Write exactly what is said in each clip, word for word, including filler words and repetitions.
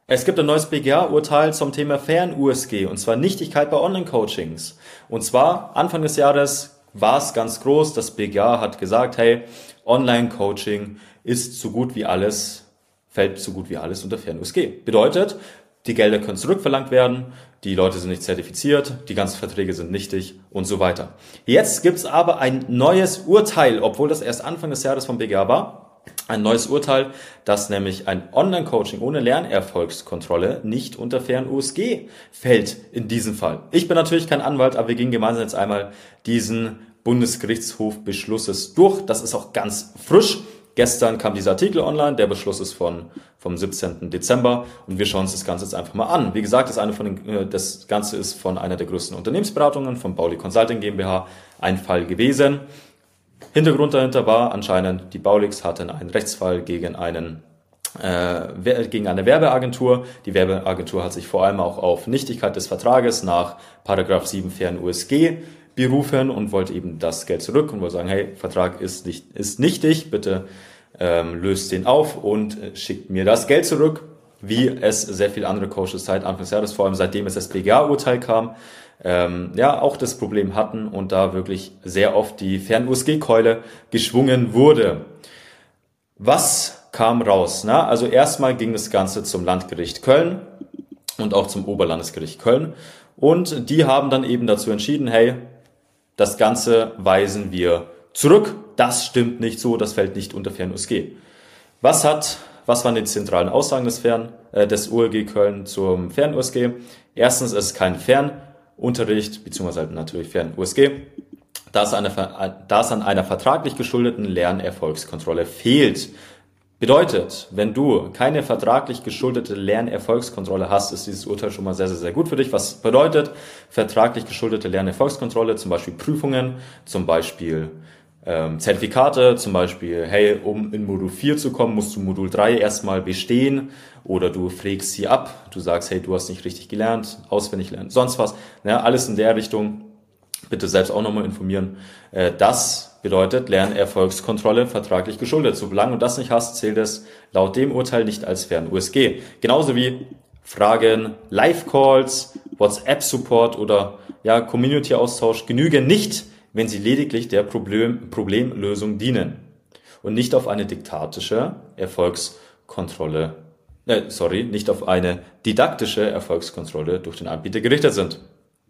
Es gibt ein neues B G H-Urteil zum Thema Fern-U S G, und zwar Nichtigkeit bei Online-Coachings. Und zwar Anfang des Jahres war es ganz groß, das B G H hat gesagt, hey, Online-Coaching ist so gut wie alles, fällt so gut wie alles unter Fern-U S G. Bedeutet, die Gelder können zurückverlangt werden, die Leute sind nicht zertifiziert, die ganzen Verträge sind nichtig und so weiter. Jetzt gibt es aber ein neues Urteil, obwohl das erst Anfang des Jahres vom B G H war. Ein neues Urteil, dass nämlich ein Online-Coaching ohne Lernerfolgskontrolle nicht unter Fern-U S G fällt in diesem Fall. Ich bin natürlich kein Anwalt, aber wir gehen gemeinsam jetzt einmal diesen Bundesgerichtshof-Beschlusses durch. Das ist auch ganz frisch. Gestern kam dieser Artikel online, der Beschluss ist von, vom siebzehnten Dezember und wir schauen uns das Ganze jetzt einfach mal an. Wie gesagt, das, eine von den, das Ganze ist von einer der größten Unternehmensberatungen, von Bauli Consulting GmbH, ein Fall gewesen. Hintergrund dahinter war anscheinend, die Baulix hatten einen Rechtsfall gegen einen äh, gegen eine Werbeagentur. Die Werbeagentur hat sich vor allem auch auf Nichtigkeit des Vertrages nach Paragraph sieben Fern-U S G berufen und wollte eben das Geld zurück und wollte sagen, hey, Vertrag ist nicht ist nichtig, bitte ähm, löst den auf und äh, schickt mir das Geld zurück, wie es sehr viele andere Coaches seit Anfang des Jahres, vor allem seitdem es das B G H-Urteil kam, ähm, ja auch das Problem hatten und da wirklich sehr oft die Fern-U S G-Keule geschwungen wurde. Was kam raus? Na, also erstmal ging das Ganze zum Landgericht Köln und auch zum Oberlandesgericht Köln und die haben dann eben dazu entschieden, hey, das Ganze weisen wir zurück. Das stimmt nicht so, das fällt nicht unter Fern-U S G. Was hat, was waren die zentralen Aussagen des Fern, äh, des O L G Köln zum Fern-U S G? Erstens, es ist kein Fernunterricht, beziehungsweise halt natürlich Fern-U S G, da es, eine, da es an einer vertraglich geschuldeten Lernerfolgskontrolle fehlt. Bedeutet, wenn du keine vertraglich geschuldete Lernerfolgskontrolle hast, ist dieses Urteil schon mal sehr, sehr, sehr gut für dich. Was bedeutet vertraglich geschuldete Lernerfolgskontrolle? Zum Beispiel Prüfungen, zum Beispiel ähm, Zertifikate, zum Beispiel, hey, um in Modul vier zu kommen, musst du Modul drei erstmal bestehen oder du frägst sie ab, du sagst, hey, du hast nicht richtig gelernt, auswendig lernen, sonst was. Ja, alles in der Richtung. Bitte selbst auch nochmal informieren. Äh, das bedeutet Lernerfolgskontrolle vertraglich geschuldet. Solange du das nicht hast, zählt es laut dem Urteil nicht als Fern-U S G. Genauso wie Fragen, Live-Calls, WhatsApp-Support oder ja, Community-Austausch genügen nicht, wenn sie lediglich der Problem, Problemlösung dienen und nicht auf eine diktatische Erfolgskontrolle, äh, sorry, nicht auf eine didaktische Erfolgskontrolle durch den Anbieter gerichtet sind.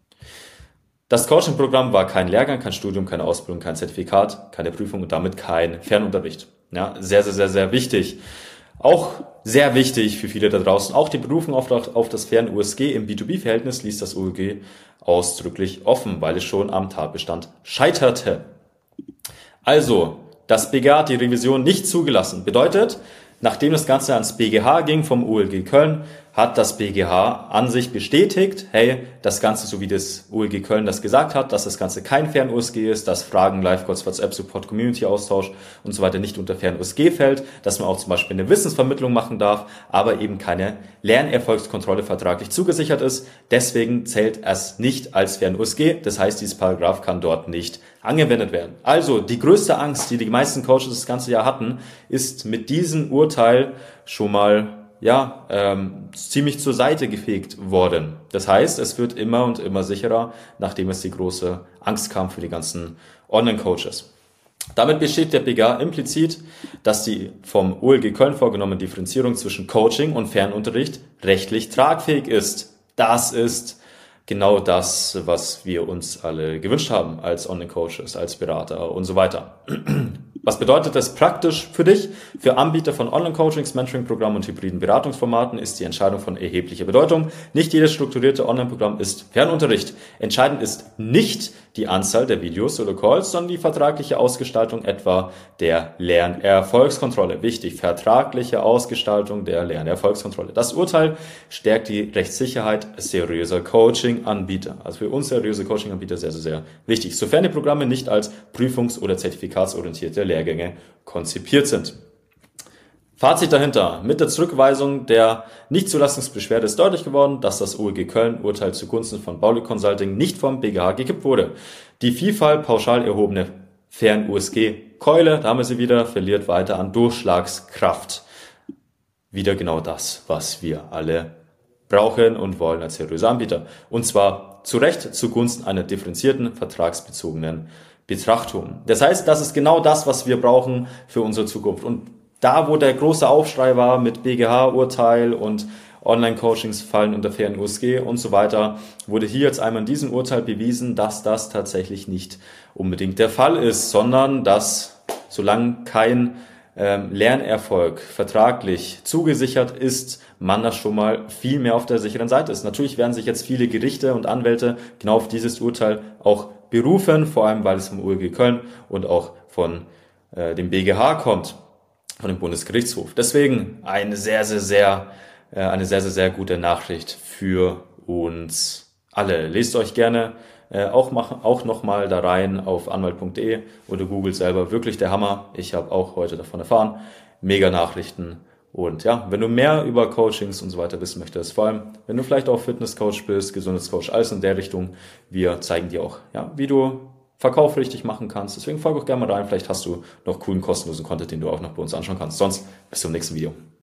Das Coaching-Programm war kein Lehrgang, kein Studium, keine Ausbildung, kein Zertifikat, keine Prüfung und damit kein Fernunterricht. Ja, sehr, sehr, sehr, sehr wichtig. Auch sehr wichtig für viele da draußen. Auch die Berufung auf, auf das Fern-U S G im B zwei B-Verhältnis ließ das O L G ausdrücklich offen, weil es schon am Tatbestand scheiterte. Also, das B G H hat die Revision nicht zugelassen. Bedeutet, nachdem das Ganze ans B G H ging vom O L G Köln, hat das B G H an sich bestätigt, hey, das Ganze, so wie das O L G Köln das gesagt hat, dass das Ganze kein Fern-U S G ist, dass Fragen, Live-Calls, WhatsApp-Support, Community-Austausch und so weiter nicht unter Fern-U S G fällt, dass man auch zum Beispiel eine Wissensvermittlung machen darf, aber eben keine Lernerfolgskontrolle vertraglich zugesichert ist. Deswegen zählt es nicht als Fern-U S G. Das heißt, dieses Paragraph kann dort nicht angewendet werden. Also, die größte Angst, die die meisten Coaches das ganze Jahr hatten, ist mit diesem Urteil schon mal ja, ähm, ziemlich zur Seite gefegt worden. Das heißt, es wird immer und immer sicherer, nachdem es die große Angst kam für die ganzen Online-Coaches. Damit besteht der B G H implizit, dass die vom O L G Köln vorgenommene Differenzierung zwischen Coaching und Fernunterricht rechtlich tragfähig ist. Das ist genau das, was wir uns alle gewünscht haben als Online-Coaches, als Berater und so weiter. Was bedeutet das praktisch für dich? Für Anbieter von Online-Coachings, Mentoring-Programmen und hybriden Beratungsformaten ist die Entscheidung von erheblicher Bedeutung. Nicht jedes strukturierte Online-Programm ist Fernunterricht. Entscheidend ist nicht die Anzahl der Videos oder Calls, sondern die vertragliche Ausgestaltung etwa der Lernerfolgskontrolle. Wichtig, vertragliche Ausgestaltung der Lernerfolgskontrolle. Das Urteil stärkt die Rechtssicherheit seriöser Coaching-Anbieter. Also für uns seriöse Coaching-Anbieter sehr, sehr, sehr wichtig. Sofern die Programme nicht als prüfungs- oder zertifikatsorientierte Lehrgänge konzipiert sind. Fazit dahinter. Mit der Zurückweisung der Nichtzulassungsbeschwerde ist deutlich geworden, dass das O L G Köln-Urteil zugunsten von Bauli Consulting nicht vom B G H gekippt wurde. Die Vielfalt pauschal erhobene Fern-U S G-Keule, da haben wir sie wieder, verliert weiter an Durchschlagskraft. wieder genau das, was wir alle brauchen und wollen als seriöser Anbieter. Und zwar zu Recht zugunsten einer differenzierten, vertragsbezogenen Betrachtung. Das heißt, das ist genau das, was wir brauchen für unsere Zukunft. Und da, wo der große Aufschrei war mit B G H-Urteil und Online-Coachings fallen unter fairen U S G und so weiter, wurde hier jetzt einmal in diesem Urteil bewiesen, dass das tatsächlich nicht unbedingt der Fall ist, sondern dass solange kein ähm, Lernerfolg vertraglich zugesichert ist, man da schon mal viel mehr auf der sicheren Seite ist. Natürlich werden sich jetzt viele Gerichte und Anwälte genau auf dieses Urteil auch berufen, vor allem weil es vom U L G Köln und auch von äh, dem B G H kommt, von dem Bundesgerichtshof. Deswegen eine sehr, sehr, sehr eine sehr, sehr, sehr gute Nachricht für uns alle. Lest euch gerne äh, auch, mach, auch nochmal da rein auf anwalt punkt de oder googelt selber. Wirklich der Hammer. Ich habe auch heute davon erfahren. Mega Nachrichten. Und ja, wenn du mehr über Coachings und so weiter wissen möchtest, vor allem, wenn du vielleicht auch Fitnesscoach bist, Gesundheitscoach, alles in der Richtung, wir zeigen dir auch, ja, wie du Verkauf richtig machen kannst. Deswegen folge auch gerne mal rein. Vielleicht hast du noch coolen, kostenlosen Content, den du auch noch bei uns anschauen kannst. Sonst bis zum nächsten Video.